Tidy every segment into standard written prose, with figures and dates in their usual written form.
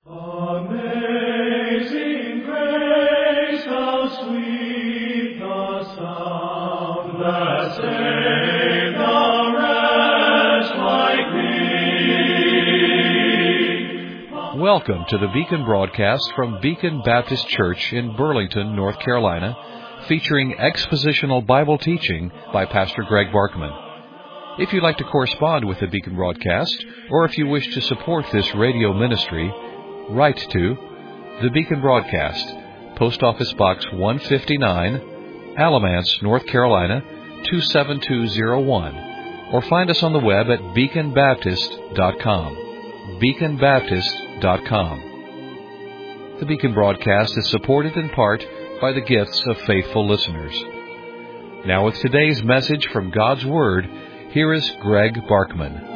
Amazing grace, how sweet the sound that saved a wretch like me. Welcome to the Beacon broadcast from Beacon Baptist Church in Burlington, North Carolina, featuring expositional Bible teaching by Pastor Greg Barkman. If you'd like to correspond with the Beacon broadcast, or if you wish to support this radio ministry, write to the Beacon Broadcast, Post Office Box 159, Alamance, North Carolina 27201, or find us on the web at beaconbaptist.com. beaconbaptist.com. The Beacon Broadcast is supported in part by the gifts of faithful listeners. Now with today's message from God's Word, here is Greg Barkman.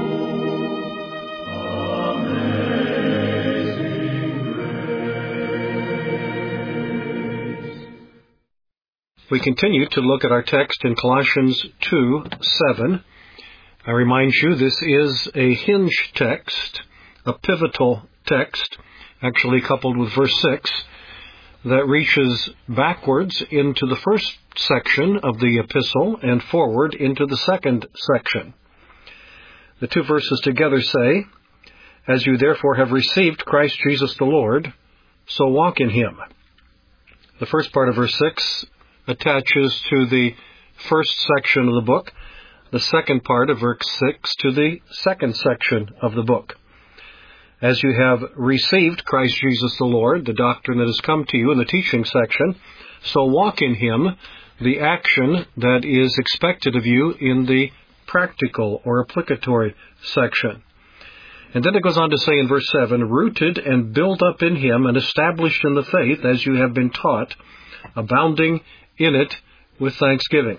We continue to look at our text in Colossians 2:7. I remind you, this is a hinge text, a pivotal text, actually coupled with verse 6, that reaches backwards into the first section of the epistle and forward into the second section. The two verses together say, "As you therefore have received Christ Jesus the Lord, so walk in him." The first part of verse 6 attaches to the first section of the book, the second part of verse 6 to the second section of the book. As you have received Christ Jesus the Lord, the doctrine that has come to you in the teaching section, so walk in him, the action that is expected of you in the practical or applicatory section. And then it goes on to say in verse 7, "Rooted and built up in him and established in the faith as you have been taught, abounding in it with thanksgiving."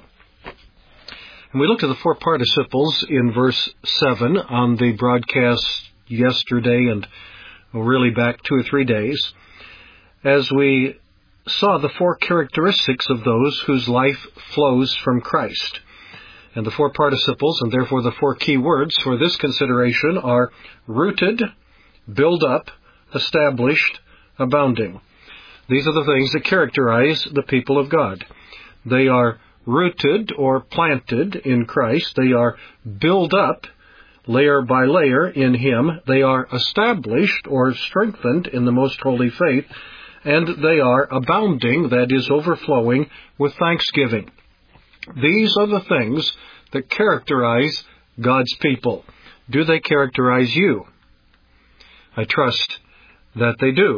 And we looked at the four participles in verse 7 on the broadcast yesterday and really back 2 or 3 days, as we saw the four characteristics of those whose life flows from Christ. And the four participles, and therefore the four key words for this consideration, are rooted, build up, established, abounding. These are the things that characterize the people of God. They are rooted or planted in Christ. They are built up layer by layer in him. They are established or strengthened in the most holy faith. And they are abounding, that is, overflowing with thanksgiving. These are the things that characterize God's people. Do they characterize you? I trust that they do.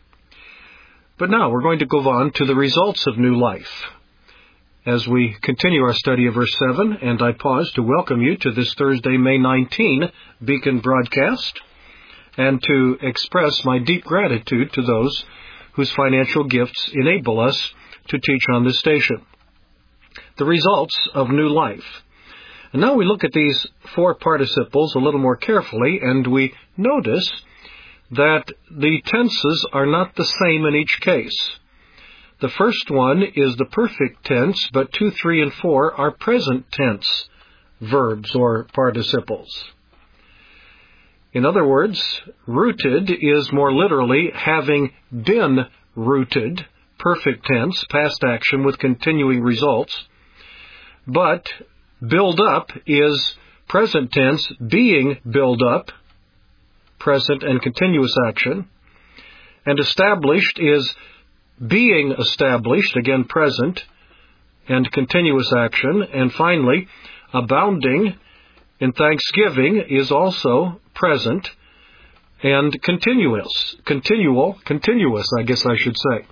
But now we're going to go on to the results of new life. As we continue our study of verse 7, and I pause to welcome you to this Thursday, May 19, Beacon broadcast, and to express my deep gratitude to those whose financial gifts enable us to teach on this station. The results of new life. And now we look at these four participles a little more carefully, and we notice that the tenses are not the same in each case. The first one is the perfect tense, but 2, 3, and 4 are present tense verbs or participles. In other words, rooted is more literally having been rooted, perfect tense, past action with continuing results. But build up is present tense, being built up, present and continuous action. And established is being established, again present and continuous action. And finally, abounding in thanksgiving is also present and continuous, I guess I should say.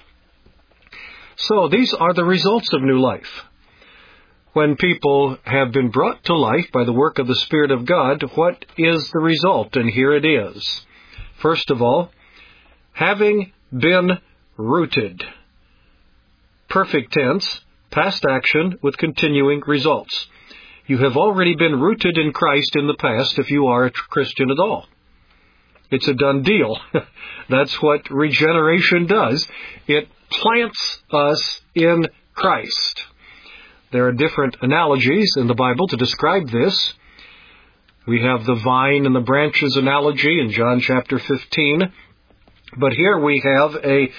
So these are the results of new life. When people have been brought to life by the work of the Spirit of God, what is the result? And here it is. First of all, having been rooted. Perfect tense, past action with continuing results. You have already been rooted in Christ in the past if you are a Christian at all. It's a done deal. That's what regeneration does. It plants us in Christ. There are different analogies in the Bible to describe this. We have the vine and the branches analogy in John chapter 15. But here we have a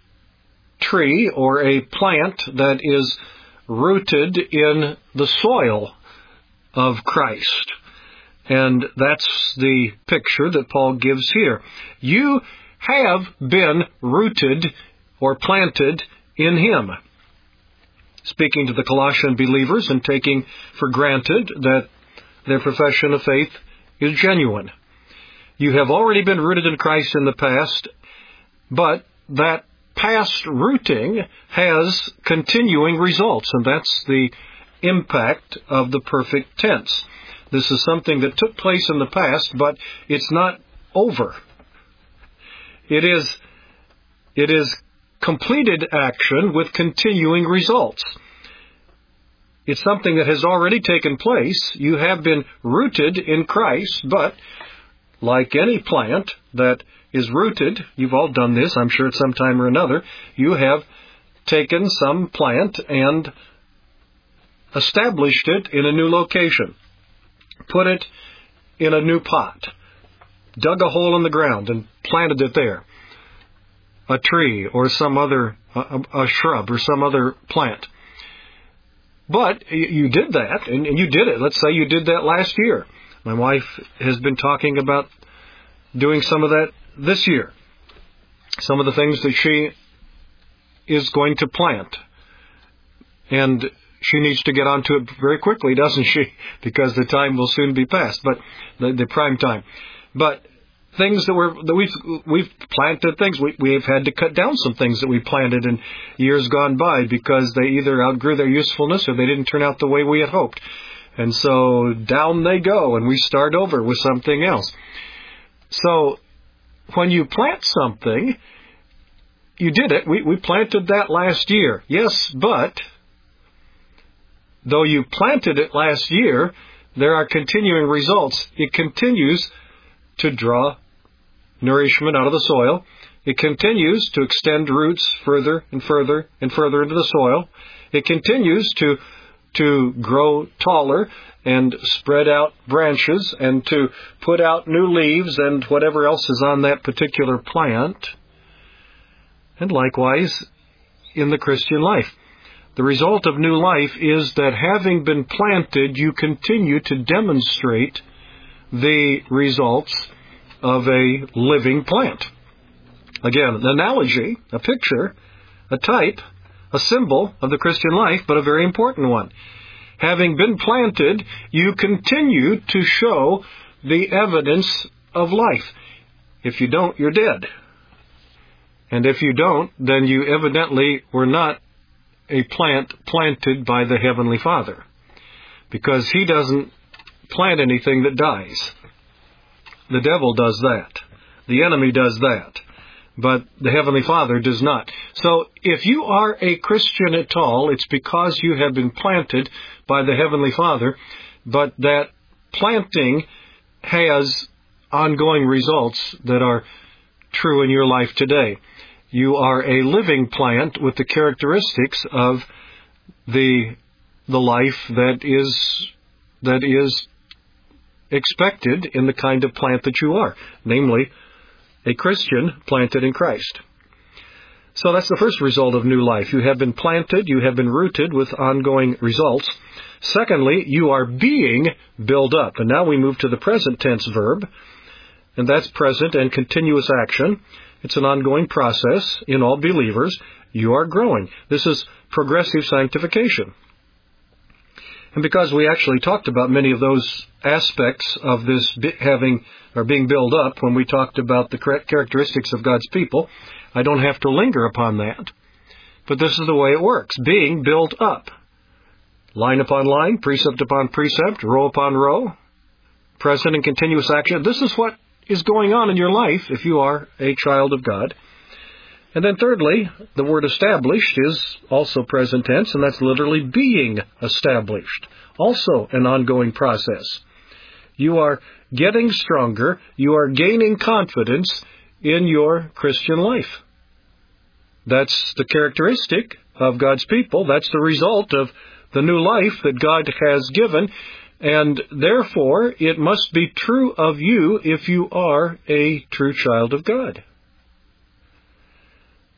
tree or a plant that is rooted in the soil of Christ. And that's the picture that Paul gives here. You have been rooted or planted in Him. Speaking to the Colossian believers and taking for granted that their profession of faith is genuine. You have already been rooted in Christ in the past, but that past rooting has continuing results, and that's the impact of the perfect tense. This is something that took place in the past, but it's not over. It is completed action with continuing results. It's something that has already taken place. You have been rooted in Christ, but like any plant that is rooted, you've all done this, I'm sure at some time or another, you have taken some plant and established it in a new location, put it in a new pot, dug a hole in the ground and planted it there, a tree or some other, a shrub or some other plant. But you did that, and you did it. Let's say you did that last year. My wife has been talking about doing some of that this year. Some of the things that she is going to plant. And she needs to get onto it very quickly, doesn't she? Because the time will soon be past, but the prime time. But things that we've planted things. We've had to cut down some things that we planted in years gone by because they either outgrew their usefulness or they didn't turn out the way we had hoped. And so down they go, and we start over with something else. So when you plant something, you did it. We planted that last year. Yes, but though you planted it last year, there are continuing results. It continues to draw nourishment out of the soil. It continues to extend roots further and further and further into the soil. It continues to grow taller and spread out branches and to put out new leaves and whatever else is on that particular plant. And likewise, in the Christian life. The result of new life is that having been planted, you continue to demonstrate the results of a living plant. Again, an analogy, a picture, a type, a symbol of the Christian life, but a very important one. Having been planted, you continue to show the evidence of life. If you don't, you're dead. And if you don't, then you evidently were not a plant planted by the Heavenly Father, because He doesn't plant anything that dies. The devil does that. The enemy does that. But the Heavenly Father does not. So if you are a Christian at all, it's because you have been planted by the Heavenly Father, but that planting has ongoing results that are true in your life today. You are a living plant with the characteristics of the life that is expected in the kind of plant that you are, namely a Christian planted in Christ. So that's the first result of new life. You have been planted, you have been rooted with ongoing results. Secondly, you are being built up. And now we move to the present tense verb, and that's present and continuous action. It's an ongoing process in all believers. You are growing. This is progressive sanctification. And because we actually talked about many of those aspects of this being built up when we talked about the characteristics of God's people, I don't have to linger upon that. But this is the way it works. Being built up. Line upon line, precept upon precept, row upon row, present and continuous action. This is what is going on in your life if you are a child of God. And then thirdly, the word established is also present tense, and that's literally being established. Also an ongoing process. You are getting stronger. You are gaining confidence in your Christian life. That's the characteristic of God's people. That's the result of the new life that God has given. And therefore, it must be true of you if you are a true child of God.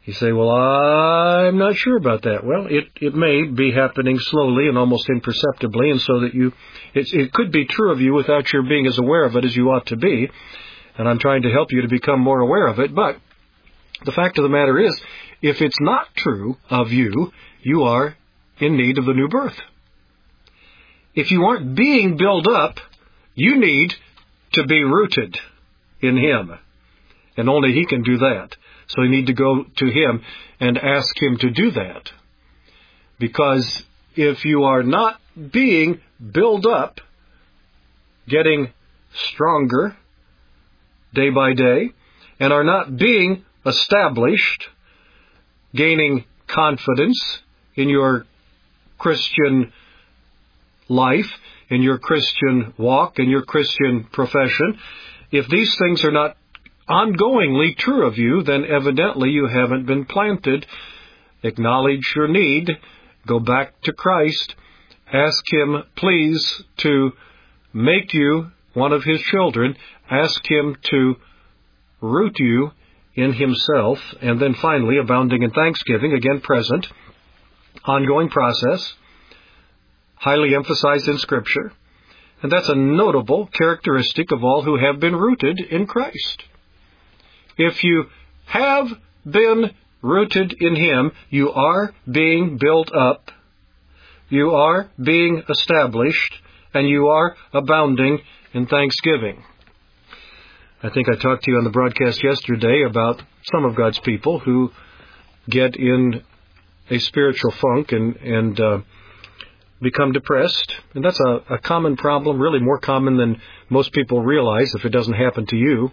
You say, well, I'm not sure about that. Well, it may be happening slowly and almost imperceptibly, and so that it could be true of you without your being as aware of it as you ought to be. And I'm trying to help you to become more aware of it. But the fact of the matter is, if it's not true of you, you are in need of the new birth. If you aren't being built up, you need to be rooted in Him. And only He can do that. So you need to go to Him and ask Him to do that. Because if you are not being built up, getting stronger day by day, and are not being established, gaining confidence in your Christian life, in your Christian walk, in your Christian profession, if these things are not ongoingly true of you, then evidently you haven't been planted. Acknowledge your need. Go back to Christ. Ask Him, please, to make you one of His children. Ask Him to root you in Himself. And then finally, abounding in thanksgiving, again present, ongoing process, highly emphasized in Scripture. And that's a notable characteristic of all who have been rooted in Christ. If you have been rooted in Him, you are being built up, you are being established, and you are abounding in thanksgiving. I think I talked to you on the broadcast yesterday about some of God's people who get in a spiritual funk and become depressed. And that's a common problem, really more common than most people realize if it doesn't happen to you.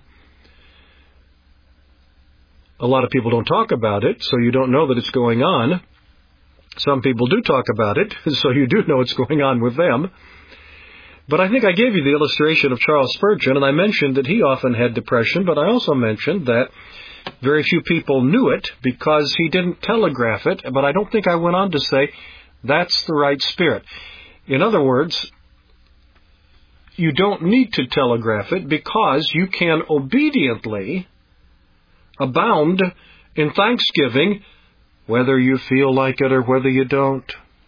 A lot of people don't talk about it, so you don't know that it's going on. Some people do talk about it, so you do know what's going on with them. But I think I gave you the illustration of Charles Spurgeon, and I mentioned that he often had depression, but I also mentioned that very few people knew it because he didn't telegraph it, but I don't think I went on to say that's the right spirit. In other words, you don't need to telegraph it because you can obediently abound in thanksgiving, whether you feel like it or whether you don't.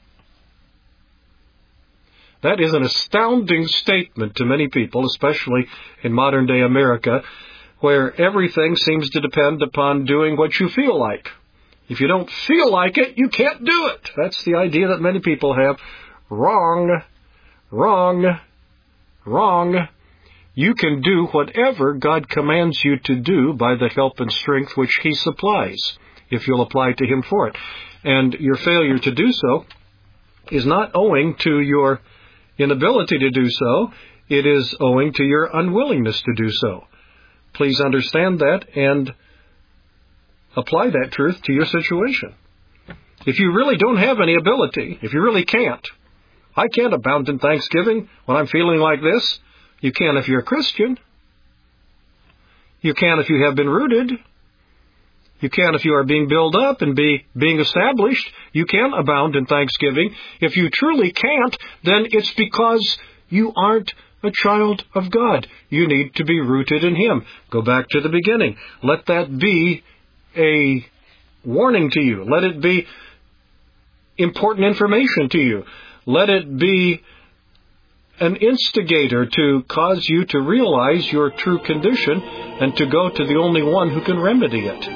That is an astounding statement to many people, especially in modern-day America, where everything seems to depend upon doing what you feel like. If you don't feel like it, you can't do it. That's the idea that many people have. Wrong, wrong, wrong. You can do whatever God commands you to do by the help and strength which He supplies, if you'll apply to Him for it. And your failure to do so is not owing to your inability to do so. It is owing to your unwillingness to do so. Please understand that and apply that truth to your situation. If you really don't have any ability, if you really can't, I can't abound in thanksgiving when I'm feeling like this. You can if you're a Christian. You can if you have been rooted. You can if you are being built up and being established. You can abound in thanksgiving. If you truly can't, then it's because you aren't a child of God. You need to be rooted in Him. Go back to the beginning. Let that be a warning to you. Let it be important information to you. Let it be an instigator to cause you to realize your true condition and to go to the only one who can remedy it.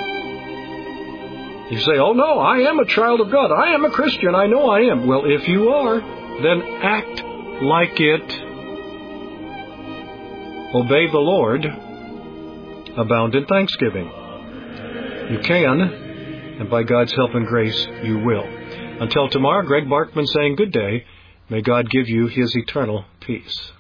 You say, oh no, I am a child of God. I am a Christian. I know I am. Well, if you are, then act like it. Obey the Lord. Abound in thanksgiving. You can, and by God's help and grace, you will. Until tomorrow, Greg Barkman saying good day. May God give you His eternal peace.